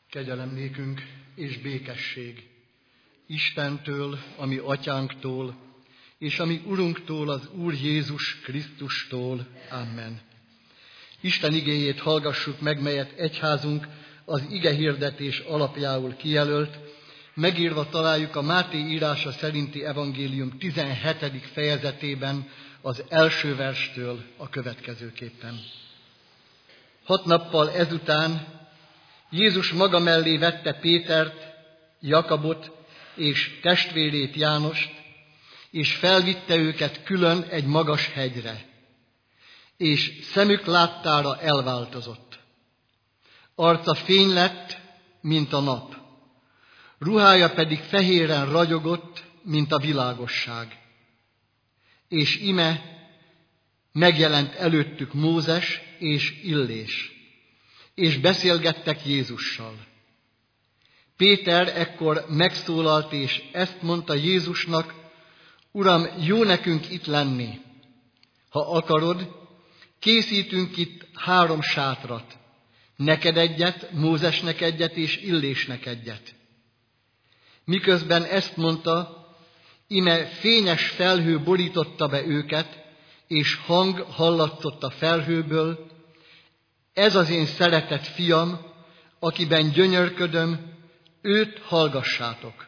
Kegyelem nékünk és békesség Istentől, a mi atyánktól, és a mi Urunktól, az Úr Jézus Krisztustól. Amen. Isten igéjét hallgassuk meg, melyet egyházunk az igehirdetés alapjául kijelölt. Megírva találjuk a Máté írása szerinti evangélium 17. fejezetében az első verstől a következőképpen. 6 nappal ezután Jézus maga mellé vette Pétert, Jakabot és testvérét Jánost, és felvitte őket külön egy magas hegyre, és szemük láttára elváltozott. Arca fény lett, mint a nap, ruhája pedig fehéren ragyogott, mint a világosság. És ime megjelent előttük Mózes és Illés, és beszélgettek Jézussal. Péter ekkor megszólalt, és ezt mondta Jézusnak: Uram, jó nekünk itt lenni. Ha akarod, készítünk itt 3 sátrat. Neked egyet, Mózesnek egyet, és Illésnek egyet. Miközben ezt mondta, ime fényes felhő borította be őket, és hang hallatszott a felhőből: Ez az én szeretett fiam, akiben gyönyörködöm, őt hallgassátok.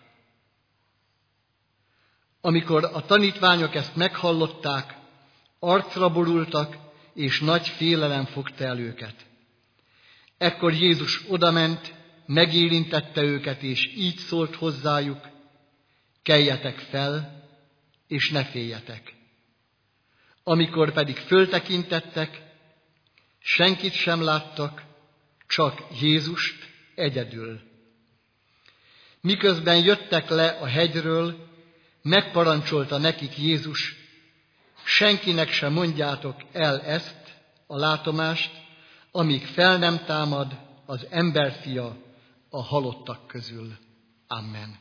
Amikor a tanítványok ezt meghallották, arcra borultak, és nagy félelem fogta el őket. Ekkor Jézus odament, megérintette őket, és így szólt hozzájuk: Keljetek fel, és ne féljetek. Amikor pedig föltekintettek, senkit sem láttak, csak Jézust egyedül. Miközben jöttek le a hegyről, megparancsolta nekik Jézus: senkinek sem mondjátok el ezt, a látomást, amíg fel nem támad az emberfia a halottak közül. Amen.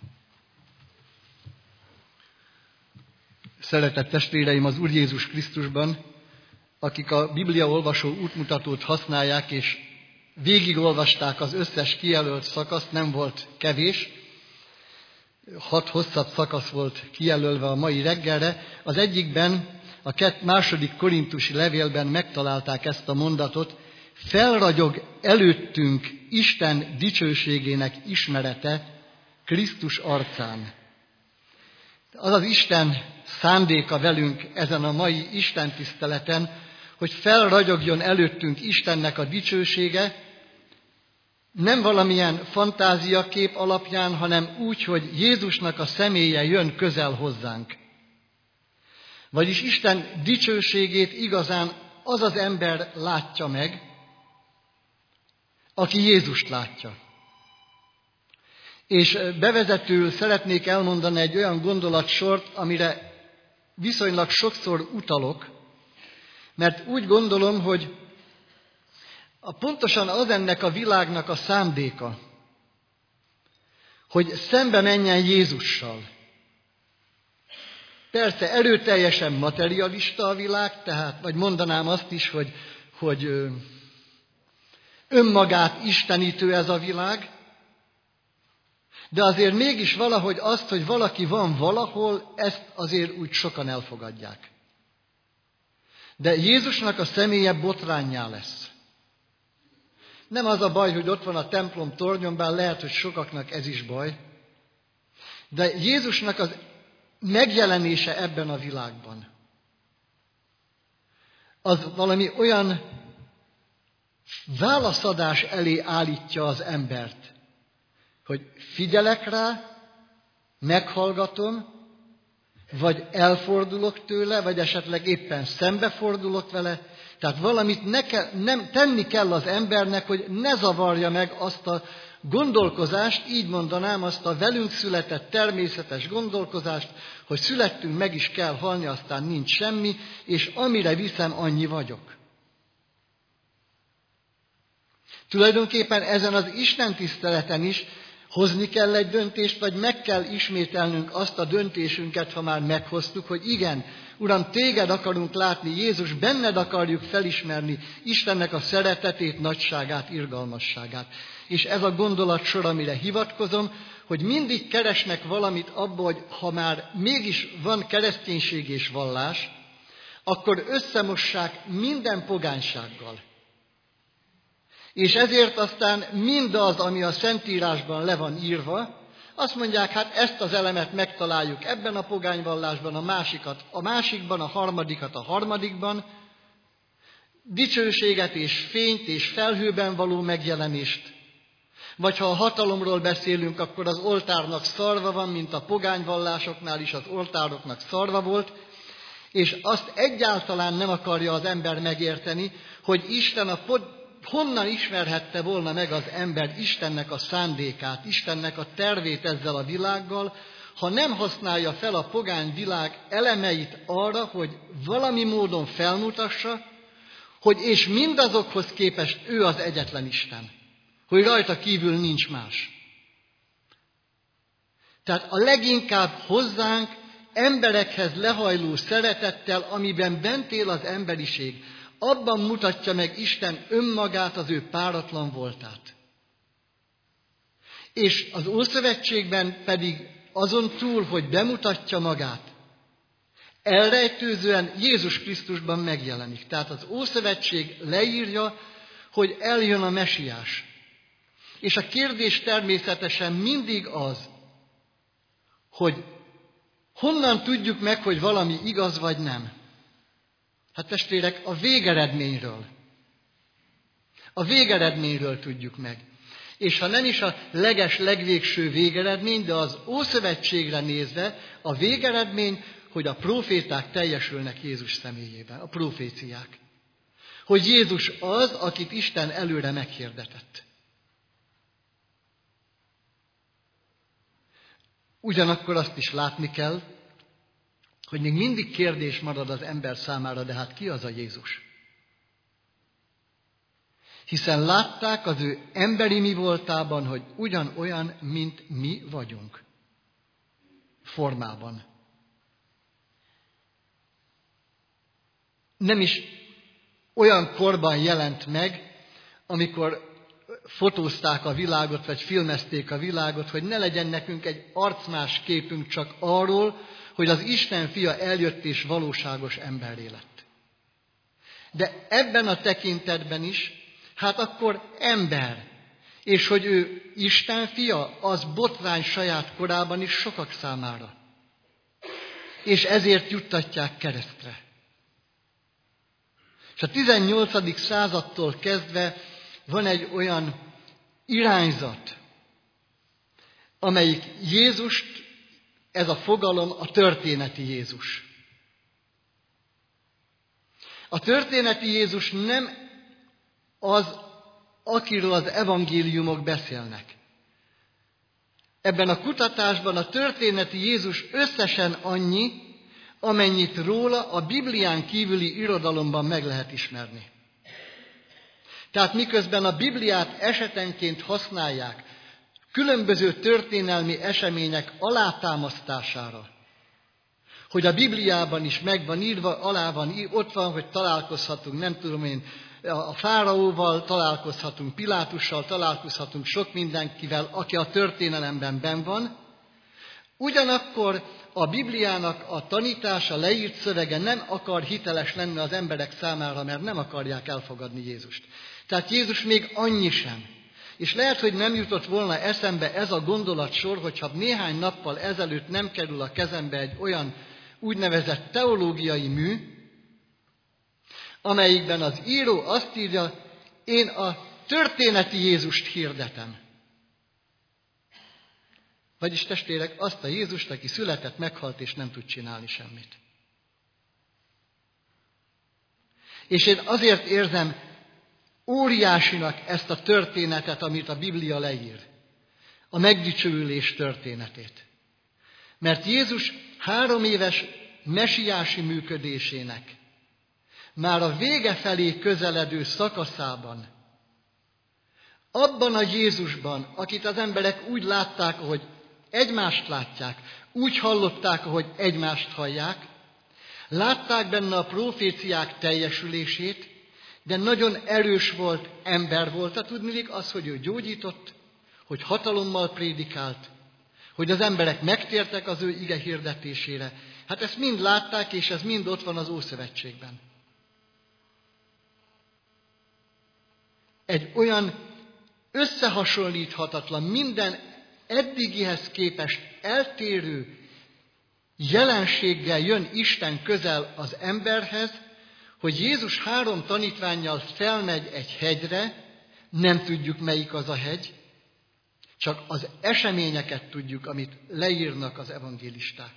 Szeretett testvéreim az Úr Jézus Krisztusban, akik a bibliaolvasó útmutatót használják, és végigolvasták az összes kijelölt szakaszt, nem volt kevés, 6 hosszabb szakasz volt kijelölve a mai reggelre. Az egyikben, a 2. korintusi levélben megtalálták ezt a mondatot: felragyog előttünk Isten dicsőségének ismerete Krisztus arcán. Az az Isten szándéka velünk ezen a mai Isten tiszteleten, hogy felragyogjon előttünk Istennek a dicsősége, nem valamilyen fantáziakép alapján, hanem úgy, hogy Jézusnak a személye jön közel hozzánk. Vagyis Isten dicsőségét igazán az az ember látja meg, aki Jézust látja. És bevezetőül szeretnék elmondani egy olyan gondolatsort, amire viszonylag sokszor utalok, mert úgy gondolom, hogy pontosan az ennek a világnak a szándéka, hogy szembe menjen Jézussal. Persze erőteljesen materialista a világ, tehát, vagy mondanám azt is, hogy önmagát istenítő ez a világ, de azért mégis valahogy azt, hogy valaki van valahol, ezt azért úgy sokan elfogadják. De Jézusnak a személye botránnyá lesz. Nem az a baj, hogy ott van a templom tornyon, bár lehet, hogy sokaknak ez is baj, de Jézusnak az megjelenése ebben a világban, az valami olyan válaszadás elé állítja az embert, hogy figyelek rá, meghallgatom, vagy elfordulok tőle, vagy esetleg éppen szembefordulok vele. Tehát valamit nem tenni kell az embernek, hogy ne zavarja meg azt a gondolkozást, így mondanám, azt a velünk született természetes gondolkozást, hogy születtünk, meg is kell halni, aztán nincs semmi, és amire viszem, annyi vagyok. Tulajdonképpen ezen az Isten tiszteleten is Hozni kell egy döntést, vagy meg kell ismételnünk azt a döntésünket, ha már meghoztuk, hogy igen, Uram, téged akarunk látni, Jézus, benned akarjuk felismerni Istennek a szeretetét, nagyságát, irgalmasságát. És ez a gondolatsor, amire hivatkozom, hogy mindig keresnek valamit abból, hogy ha már mégis van kereszténység és vallás, akkor összemossák minden pogánysággal. És ezért aztán mindaz, ami a Szentírásban le van írva, azt mondják, hát ezt az elemet megtaláljuk ebben a pogányvallásban, a másikat a másikban, a harmadikat a harmadikban, dicsőséget és fényt és felhőben való megjelenést. Vagy ha a hatalomról beszélünk, akkor az oltárnak szarva van, mint a pogányvallásoknál is az oltároknak szarva volt, és azt egyáltalán nem akarja az ember megérteni, hogy Isten honnan ismerhette volna meg az ember Istennek a szándékát, Istennek a tervét ezzel a világgal, ha nem használja fel a pogány világ elemeit arra, hogy valami módon felmutassa, hogy és mindazokhoz képest ő az egyetlen Isten, hogy rajta kívül nincs más. Tehát a leginkább hozzánk, emberekhez lehajló szeretettel, amiben bent él az emberiség, abban mutatja meg Isten önmagát, az ő páratlan voltát. És az Ószövetségben pedig azon túl, hogy bemutatja magát, elrejtőzően Jézus Krisztusban megjelenik. Tehát az Ószövetség leírja, hogy eljön a Mesiás. És a kérdés természetesen mindig az, hogy honnan tudjuk meg, hogy valami igaz vagy nem. Hát testvérek, a végeredményről. A végeredményről tudjuk meg. És ha nem is a legvégső végeredmény, de az Ószövetségre nézve a végeredmény, hogy a próféták teljesülnek Jézus személyében, a proféciák. Hogy Jézus az, akit Isten előre meghirdetett. Ugyanakkor azt is látni kell, hogy még mindig kérdés marad az ember számára, de hát ki az a Jézus? Hiszen látták az ő emberi mi voltában, hogy ugyanolyan, mint mi vagyunk. Formában. Nem is olyan korban jelent meg, amikor fotózták a világot, vagy filmezték a világot, hogy ne legyen nekünk egy arcmás képünk csak arról, hogy az Isten fia eljött és valóságos emberré lett. De ebben a tekintetben is, hát akkor ember, és hogy ő Isten fia, az botrány saját korában is sokak számára. És ezért juttatják keresztre. És a 18. századtól kezdve van egy olyan irányzat, amelyik Jézust, ez a fogalom a történeti Jézus. A történeti Jézus nem az, akiről az evangéliumok beszélnek. Ebben a kutatásban a történeti Jézus összesen annyi, amennyit róla a Biblián kívüli irodalomban meg lehet ismerni. Tehát miközben a Bibliát esetenként használják különböző történelmi események alátámasztására, hogy a Bibliában is meg van írva, ott van, hogy találkozhatunk, nem tudom én, a fáraóval, találkozhatunk Pilátussal, találkozhatunk sok mindenkivel, aki a történelemben benn van. Ugyanakkor a Bibliának a tanítása, leírt szövege nem akar hiteles lenni az emberek számára, mert nem akarják elfogadni Jézust. Tehát Jézus még annyi sem. És lehet, hogy nem jutott volna eszembe ez a gondolatsor, hogyha néhány nappal ezelőtt nem kerül a kezembe egy olyan úgynevezett teológiai mű, amelyikben az író azt írja, én a történeti Jézust hirdetem. Vagyis testvérek, azt a Jézust, aki született, meghalt és nem tud csinálni semmit. És én azért érzem óriásinak ezt a történetet, amit a Biblia leír. A megdicsőülés történetét. Mert Jézus 3 éves mesiási működésének már a vége felé közeledő szakaszában Abban a Jézusban, akit az emberek úgy látták, ahogy egymást látják, úgy hallották, ahogy egymást hallják, látták benne a proféciák teljesülését, de nagyon erős volt, ember volt. Tudniillik az, hogy ő gyógyított, hogy hatalommal prédikált, hogy az emberek megtértek az ő ige hirdetésére. Hát ezt mind látták, és ez mind ott van az Ószövetségben. Egy olyan összehasonlíthatatlan, minden eddigihez képest eltérő jelenséggel jön Isten közel az emberhez, hogy Jézus 3 tanítvánnyal felmegy egy hegyre, nem tudjuk, melyik az a hegy, csak az eseményeket tudjuk, amit leírnak az evangélisták.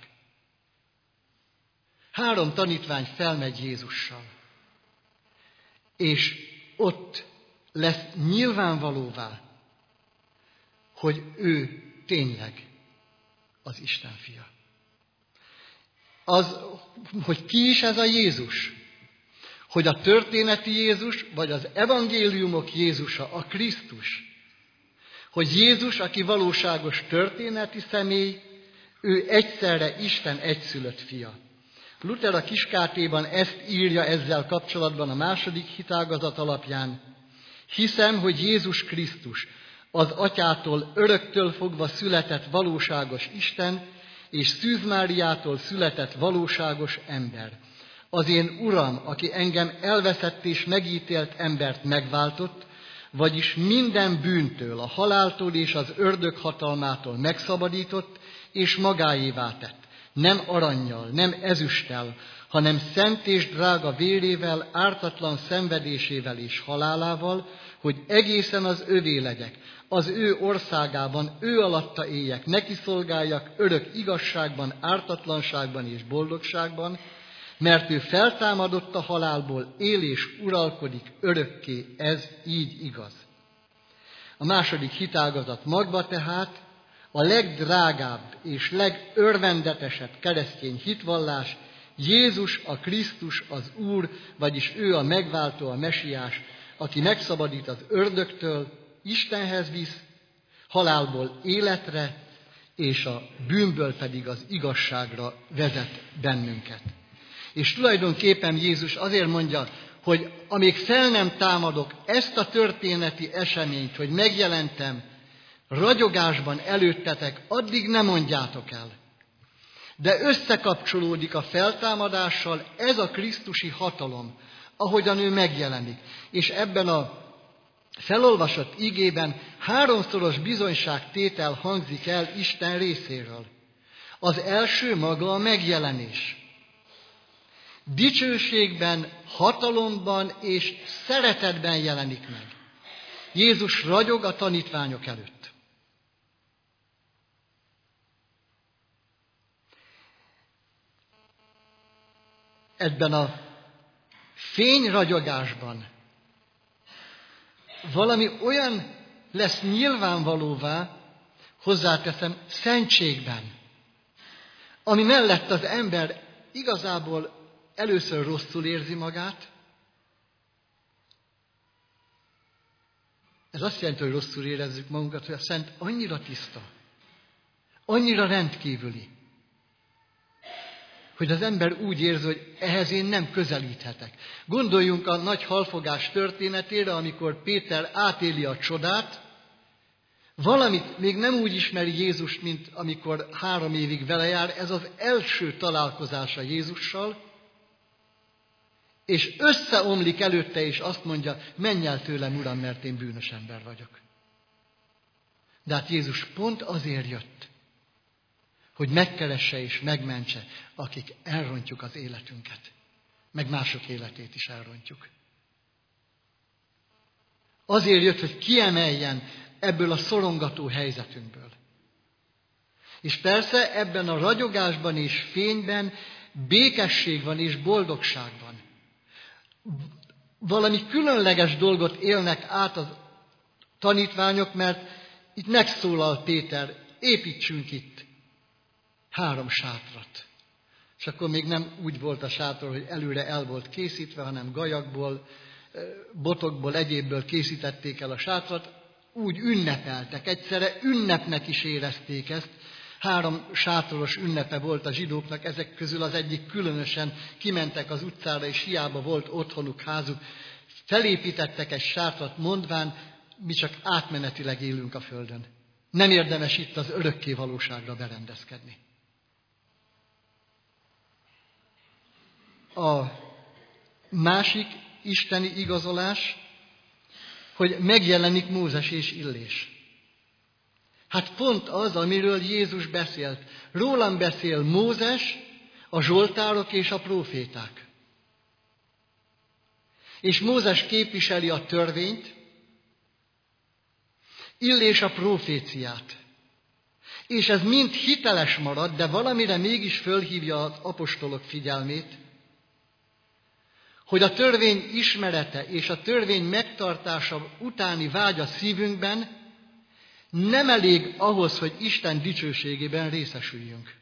3 tanítvány felmegy Jézussal, és ott lesz nyilvánvalóvá, hogy ő tényleg az Isten fia. Az, hogy ki is ez a Jézus, hogy a történeti Jézus, vagy az evangéliumok Jézusa, a Krisztus, hogy Jézus, aki valóságos történeti személy, ő egyszerre Isten egyszülött fia. Luther a Kiskátéban ezt írja ezzel kapcsolatban a második hitágazat alapján. Hiszem, hogy Jézus Krisztus az Atyától öröktől fogva született valóságos Isten, és Szűz Máriától született valóságos ember. Az én Uram, aki engem elveszett és megítélt embert megváltott, vagyis minden bűntől, a haláltól és az ördög hatalmától megszabadított, és magáévá tett. Nem arannyal, nem ezüsttel, hanem szent és drága vérével, ártatlan szenvedésével és halálával, hogy egészen az övé legyek, az ő országában, ő alatta éljek, neki szolgáljak örök igazságban, ártatlanságban és boldogságban, mert ő feltámadott a halálból, él és uralkodik örökké, ez így igaz. A második hitágazat magva tehát a legdrágább és legörvendetesebb keresztény hitvallás, Jézus a Krisztus az Úr, vagyis ő a megváltó, a mesiás, aki megszabadít az ördögtől, Istenhez visz, halálból életre, és a bűnből pedig az igazságra vezet bennünket. És tulajdonképpen Jézus azért mondja, hogy amíg fel nem támadok ezt a történeti eseményt, hogy megjelentem ragyogásban előttetek, addig ne mondjátok el. De összekapcsolódik a feltámadással ez a krisztusi hatalom, ahogyan ő megjelenik. És ebben a felolvasott igében 3-szoros bizonyságtétel hangzik el Isten részéről. Az első maga a megjelenés. Dicsőségben, hatalomban és szeretetben jelenik meg. Jézus ragyog a tanítványok előtt. Ebben a fényragyogásban valami olyan lesz nyilvánvalóvá, hozzáteszem, szentségben, ami mellett az ember igazából először rosszul érzi magát. Ez azt jelenti, hogy rosszul érezzük magunkat, hogy a Szent annyira tiszta, annyira rendkívüli, hogy az ember úgy érzi, hogy ehhez én nem közelíthetek. Gondoljunk a nagy halfogás történetére, amikor Péter átéli a csodát, valamit még nem úgy ismeri Jézust, mint amikor 3 évig vele jár, ez az első találkozása Jézussal, és összeomlik előtte, és azt mondja, menj el tőlem, Uram, mert én bűnös ember vagyok. De hát Jézus pont azért jött, hogy megkeresse és megmentse, akik elrontjuk az életünket, meg mások életét is elrontjuk. Azért jött, hogy kiemeljen ebből a szorongató helyzetünkből. És persze ebben a ragyogásban és fényben békesség van és boldogság van. Valami különleges dolgot élnek át a tanítványok, mert itt megszólal Péter, építsünk itt 3 sátrat. És akkor még nem úgy volt a sátor, hogy előre el volt készítve, hanem gajakból, botokból, egyébből készítették el a sátrat. úgy ünnepeltek, egyszerre ünnepnek is érezték ezt. 3 sátoros ünnepe volt a zsidóknak, ezek közül az egyik különösen kimentek az utcára, és hiába volt otthonuk, házuk. Felépítettek egy sátrat, mondván, mi csak átmenetileg élünk a földön. Nem érdemes itt az örökké valóságra berendezkedni. A másik isteni igazolás, hogy megjelenik Mózes és Illés. Hát pont az, amiről Jézus beszélt. Rólam beszél Mózes, a zsoltárok és a próféták. És Mózes képviseli a törvényt, Illés a próféciát. És ez mind hiteles marad, de valamire mégis fölhívja az apostolok figyelmét, hogy a törvény ismerete és a törvény megtartása utáni vágy a szívünkben nem elég ahhoz, hogy Isten dicsőségében részesüljünk.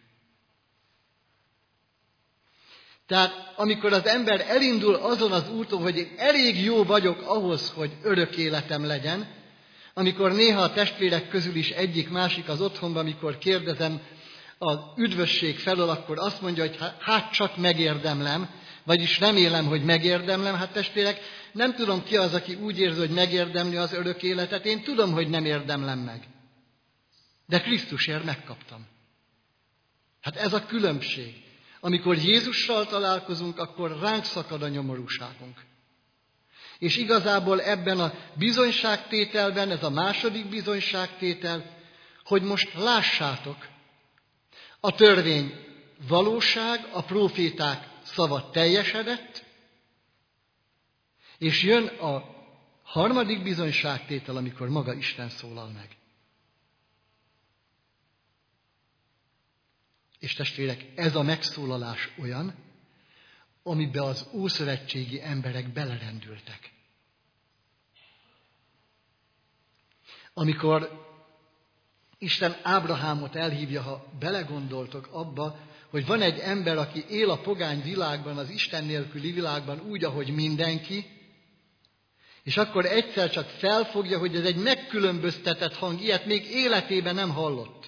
Tehát amikor az ember elindul azon az úton, hogy én elég jó vagyok ahhoz, hogy örök életem legyen, amikor néha a testvérek közül is egyik-másik az otthonban, amikor kérdezem az üdvösség felől, akkor azt mondja, hogy hát csak megérdemlem, vagyis remélem, hogy megérdemlem. Hát testvérek, nem tudom ki az, aki úgy érzi, hogy megérdemli az örök életet. Én tudom, hogy nem érdemlem meg. De Krisztusért megkaptam. Hát ez a különbség. Amikor Jézussal találkozunk, akkor ránk szakad a nyomorúságunk. És igazából ebben a bizonyságtételben, ez a második bizonyságtétel, hogy most lássátok, a törvény valóság, a próféták szava teljesedett, és jön a harmadik bizonyságtétel, amikor maga Isten szólal meg. És testvérek, ez a megszólalás olyan, amiben az ószövetségi emberek belerendültek. Amikor Isten Ábrahámot elhívja, ha belegondoltok abba, hogy van egy ember, aki él a pogány világban, az Isten nélküli világban úgy, ahogy mindenki, és akkor egyszer csak felfogja, hogy ez egy megkülönböztetett hang, ilyet még életében nem hallott.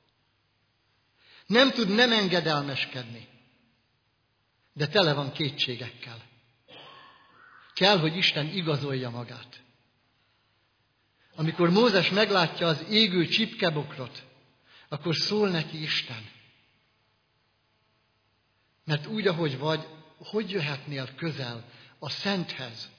Nem tud nem engedelmeskedni, de tele van kétségekkel. Kell, hogy Isten igazolja magát. Amikor Mózes meglátja az égő csipkebokrot, akkor szól neki Isten. Mert úgy, ahogy vagy, hogy jöhetnél közel a Szenthez?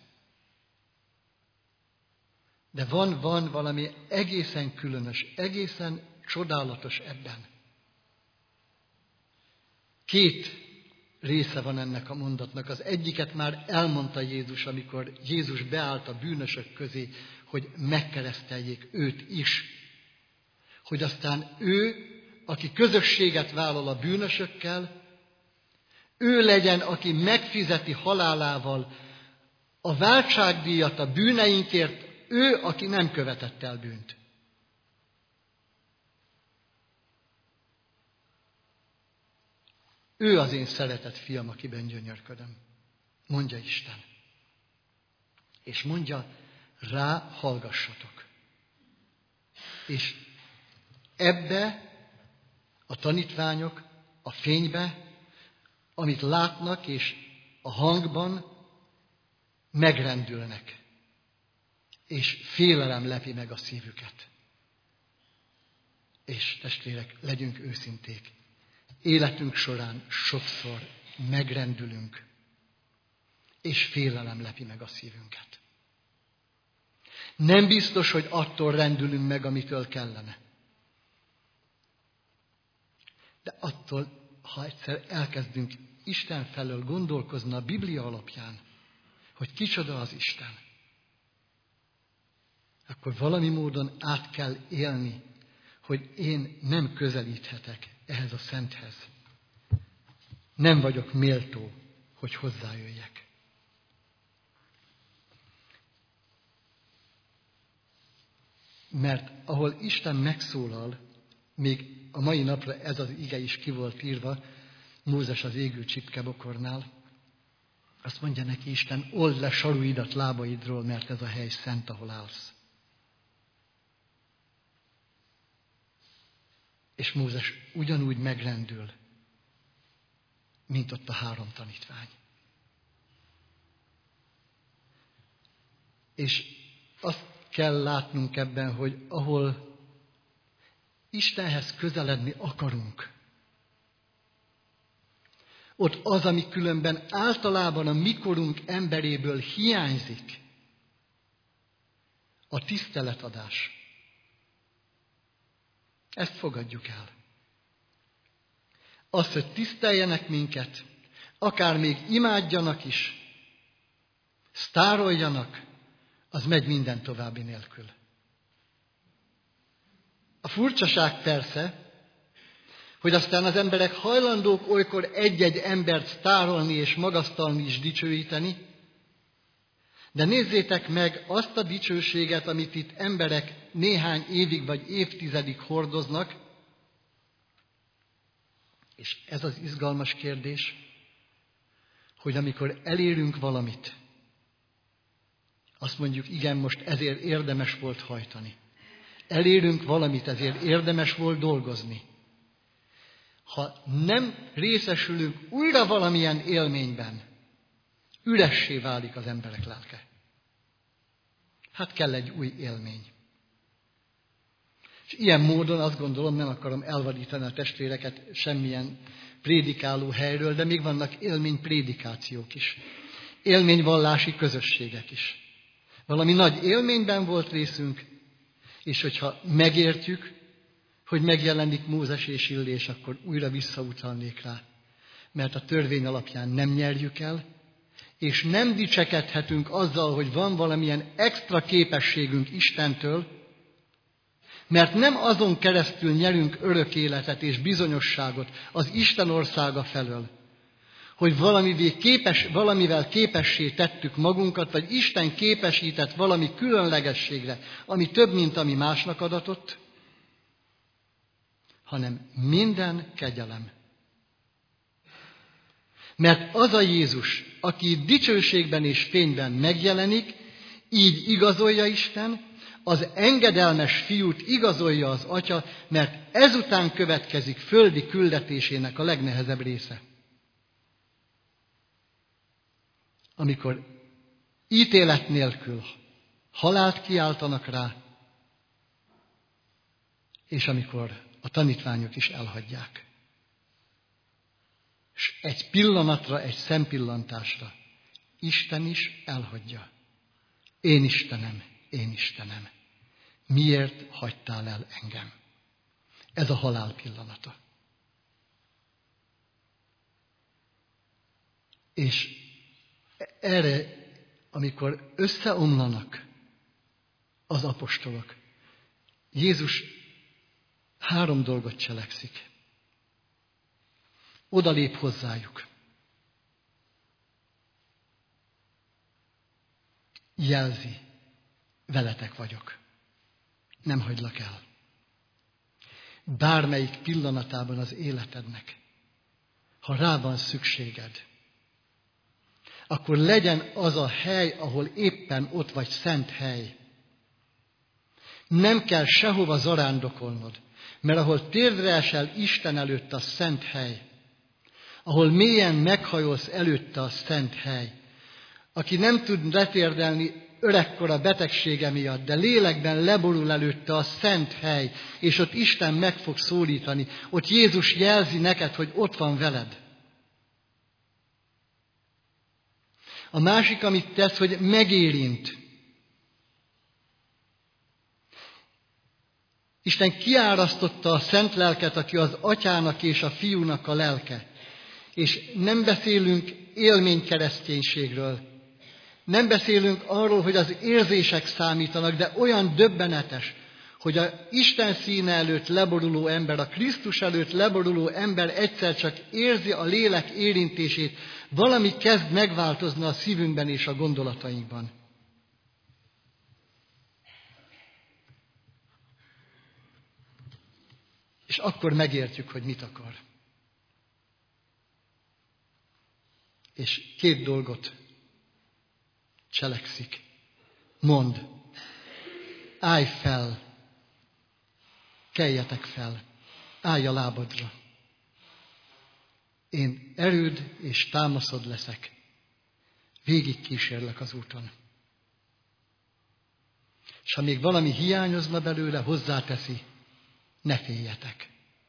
De van valami egészen különös, egészen csodálatos ebben. 2 része van ennek a mondatnak. Az egyiket már elmondta Jézus, amikor Jézus beállt a bűnösök közé, hogy megkereszteljék őt is. Hogy aztán ő, aki közösséget vállal a bűnösökkel, ő legyen, aki megfizeti halálával a váltságdíjat a bűneinkért, ő, aki nem követett el bűnt. Ő az én szeretett fiam, akiben gyönyörködöm, mondja Isten. És mondja, rá hallgassatok. És ebbe a tanítványok, a fénybe, amit látnak, és a hangban megrendülnek. És félelem lepi meg a szívüket. És testvérek, legyünk őszinték. Életünk során sokszor megrendülünk, és félelem lepi meg a szívünket. Nem biztos, hogy attól rendülünk meg, amitől kellene. De attól, ha egyszer elkezdünk Isten felől gondolkozni a Biblia alapján, hogy kicsoda az Isten, akkor valami módon át kell élni, hogy én nem közelíthetek ehhez a Szenthez. Nem vagyok méltó, hogy hozzájöjjek. Mert ahol Isten megszólal, még a mai napra ez az ige is ki volt írva, Mózes az égő csipkebokornál, azt mondja neki Isten, old le saruidat lábaidról, mert ez a hely szent, ahol állsz. És Mózes ugyanúgy megrendül, mint ott a 3 tanítvány. És azt kell látnunk ebben, hogy ahol Istenhez közeledni akarunk, ott az, ami különben általában a mikorunk emberéből hiányzik, a tiszteletadás. Ezt fogadjuk el. Az, hogy tiszteljenek minket, akár még imádjanak is, sztároljanak, az megy minden további nélkül. A furcsaság persze, hogy aztán az emberek hajlandók olykor egy-egy embert sztárolni és magasztalni is dicsőíteni, de nézzétek meg azt a dicsőséget, amit itt emberek néhány évig vagy évtizedig hordoznak, és ez az izgalmas kérdés, hogy amikor elérünk valamit, azt mondjuk, igen, most ezért érdemes volt hajtani. Elérünk valamit, ezért érdemes volt dolgozni. Ha nem részesülünk újra valamilyen élményben, üressé válik az emberek lelke. Hát kell egy új élmény. És ilyen módon azt gondolom, nem akarom elvadítani a testvéreket semmilyen prédikáló helyről, de még vannak élményprédikációk is. Élményvallási közösségek is. Valami nagy élményben volt részünk, és hogyha megértjük, hogy megjelenik Mózes és Illés, akkor újra visszautalnék rá. Mert a törvény alapján nem nyerjük el, és nem dicsekedhetünk azzal, hogy van valamilyen extra képességünk Istentől, mert nem azon keresztül nyerünk örök életet és bizonyosságot az Isten országa felől, hogy valamivel képessé tettük magunkat, vagy Isten képesített valami különlegességre, ami több, mint ami másnak adatott, hanem minden kegyelem. Mert az a Jézus, aki dicsőségben és fényben megjelenik, így igazolja Isten, az engedelmes fiút igazolja az Atya, mert ezután következik földi küldetésének a legnehezebb része. Amikor ítélet nélkül halált kiáltanak rá, és amikor a tanítványok is elhagyják. És egy pillanatra, egy szempillantásra Isten is elhagyja. Én Istenem, miért hagytál el engem? Ez a halál pillanata. És erre, amikor összeomlanak az apostolok, Jézus 3 dolgot cselekszik. Odalép hozzájuk. Jelzi, veletek vagyok. Nem hagylak el. Bármelyik pillanatában az életednek, ha rá van szükséged, akkor legyen az a hely, ahol éppen ott vagy, szent hely. Nem kell sehova zarándokolnod, mert ahol térdre esel Isten előtt, a szent hely. Ahol mélyen meghajolsz előtte, a szent hely. Aki nem tud letérdelni öregkora betegsége miatt, de lélekben leborul előtte, a szent hely, és ott Isten meg fog szólítani. Ott Jézus jelzi neked, hogy ott van veled. A másik, amit tesz, hogy megérint. Isten kiárasztotta a szent lelket, aki az atyának és a fiúnak a lelke. És nem beszélünk élménykereszténységről. Nem beszélünk arról, hogy az érzések számítanak, de olyan döbbenetes, hogy a Isten színe előtt leboruló ember, a Krisztus előtt leboruló ember egyszer csak érzi a lélek érintését, valami kezd megváltozni a szívünkben és a gondolatainkban. És akkor megértjük, hogy mit akar. És 2 dolgot cselekszik. Mond, állj fel, keljetek fel, állj a lábadra. Én erőd és támaszod leszek. Végig kísérlek az úton. És ha még valami hiányozna belőle, hozzáteszi, ne féljetek.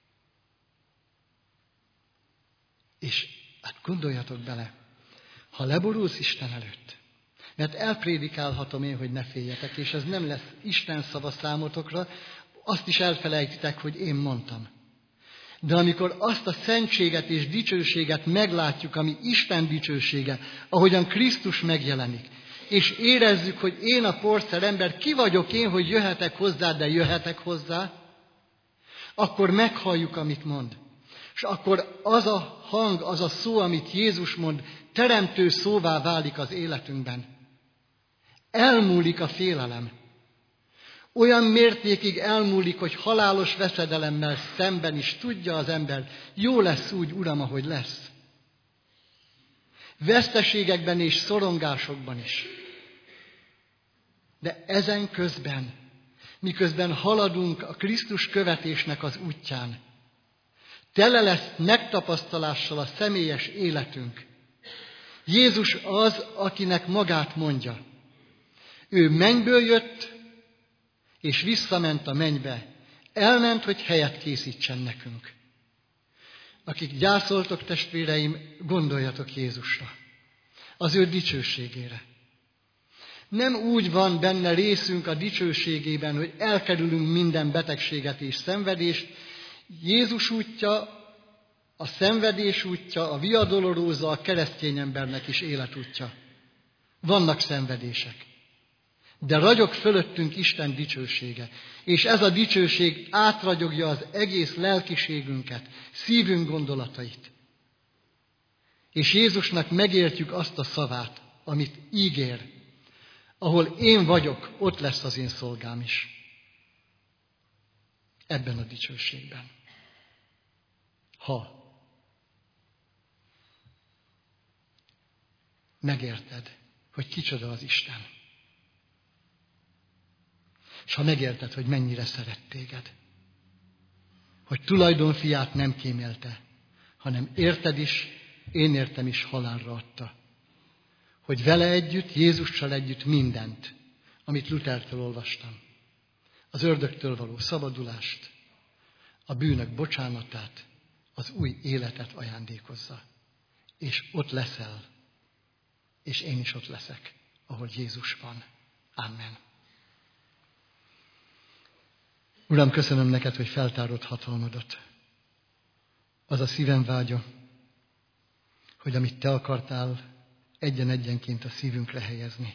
És hát gondoljatok bele, ha leborulsz Isten előtt, mert elprédikálhatom én, hogy ne féljetek, és ez nem lesz Isten szava számotokra, azt is elfelejtitek, hogy én mondtam. De amikor azt a szentséget és dicsőséget meglátjuk, ami Isten dicsősége, ahogyan Krisztus megjelenik, és érezzük, hogy én a porszem ember, ki vagyok én, hogy jöhetek hozzá, de jöhetek hozzá, akkor meghalljuk, amit mond. És akkor az a hang, az a szó, amit Jézus mond, teremtő szóvá válik az életünkben. Elmúlik a félelem. Olyan mértékig elmúlik, hogy halálos veszedelemmel szemben is tudja az ember, jó lesz úgy, Uram, ahogy lesz. Veszteségekben és szorongásokban is. De ezen közben, miközben haladunk a Krisztus követésnek az útján, tele lesz megtapasztalással a személyes életünk. Jézus az, akinek magát mondja. Ő mennyből jött, és visszament a mennybe. Elment, hogy helyet készítsen nekünk. Akik gyászoltok, testvéreim, gondoljatok Jézusra, az ő dicsőségére. Nem úgy van benne részünk a dicsőségében, hogy elkerülünk minden betegséget és szenvedést. Jézus útja, a szenvedés útja, a via dolorosa a keresztény embernek is életútja. Vannak szenvedések. De ragyog fölöttünk Isten dicsősége, és ez a dicsőség átragyogja az egész lelkiségünket, szívünk gondolatait. És Jézusnak megértjük azt a szavát, amit ígér, ahol én vagyok, ott lesz az én szolgám is. Ebben a dicsőségben. Ha megérted, hogy kicsoda az Isten, és ha megérted, hogy mennyire szeret téged, hogy tulajdonfiát nem kímélte, hanem érted is, én értem is halálra adta. Hogy vele együtt, Jézussal együtt mindent, amit Luthertől olvastam. Az ördögtől való szabadulást, a bűnök bocsánatát, az új életet ajándékozza. És ott leszel, és én is ott leszek, ahol Jézus van. Amen. Uram, köszönöm neked, hogy feltárod hatalmadat. Az a szívem vágya, hogy amit te akartál egyen-egyenként a szívünkre helyezni,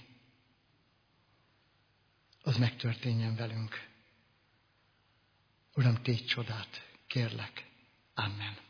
az megtörténjen velünk. Uram, tégy csodát, kérlek. Amen.